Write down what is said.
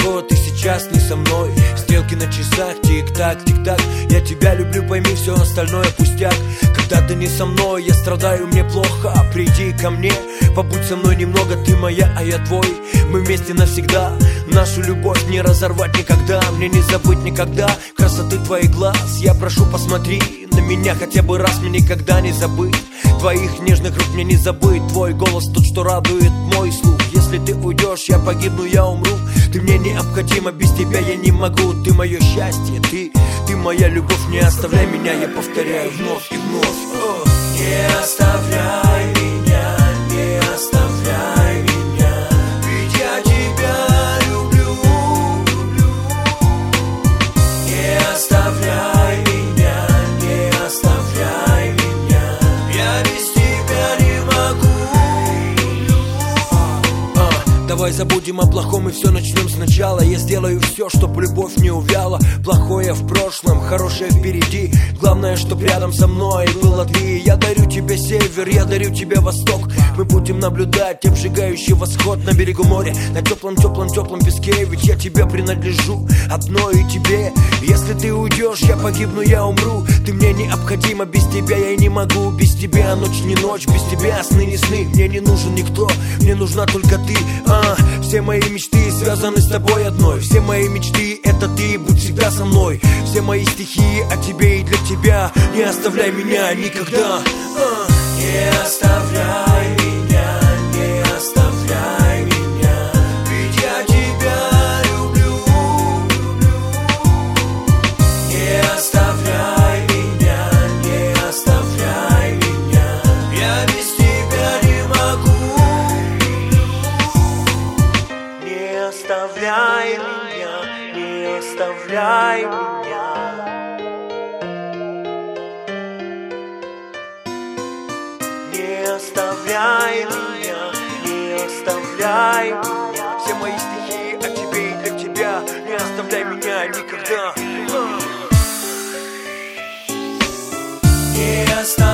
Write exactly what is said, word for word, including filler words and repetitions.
далеко, ты сейчас не со мной. Стрелки на часах, тик-так, тик-так. Я тебя люблю, пойми, все остальное пустяк. Когда ты не со мной, я страдаю, мне плохо. Приди ко мне, побудь со мной немного. Ты моя, а я твой, мы вместе навсегда. Нашу любовь не разорвать никогда. Мне не забыть никогда красоты твоих глаз. Я прошу, посмотри на меня хотя бы раз. Мне никогда не забыть твоих нежных рук, мне не забыть твой голос, тот, что радует мой слух. Если ты уйдешь, я погибну, я умру. Ты мне необходима, без тебя я не могу. Ты мое счастье, ты, ты моя любовь. Не оставляй меня, я повторяю вновь и вновь. О. Не оставляй меня, не оставляй меня, ведь я тебя люблю, люблю. Не оставляй меня, не оставляй меня, я без тебя не могу. а, Давай забудем о плохом и все начнем сначала. Я сделаю все, чтоб любовь не увяла. Плохое в прошлом, хорошее впереди. Главное, чтоб рядом со мной было ты. Я дарю тебе север, я дарю тебе восток. Мы будем наблюдать обжигающий восход на берегу моря, на теплом-теплом-теплом песке. Ведь я тебе принадлежу, одной и тебе. Если ты уйдешь, я погибну, я умру. Ты мне необходима, без тебя я и не могу. Без тебя ночь не ночь, без тебя сны не сны. Мне не нужен никто, мне нужна только ты. а, Все мои мечты связаны с тобой одной. Все мои мечты это ты, будь всегда со мной. Все мои стихи о тебе и для тебя. Не оставляй меня никогда. а. Не оставляй меня, не оставляй меня, ведь я тебя люблю, люблю. Не оставляй меня, не оставляй меня, я без тебя не могу. Не оставляй меня, не оставляй меня. Не оставляй меня, не оставляй меня. Все мои стихи о тебе и для тебя. Не оставляй меня никогда. Не оставляй.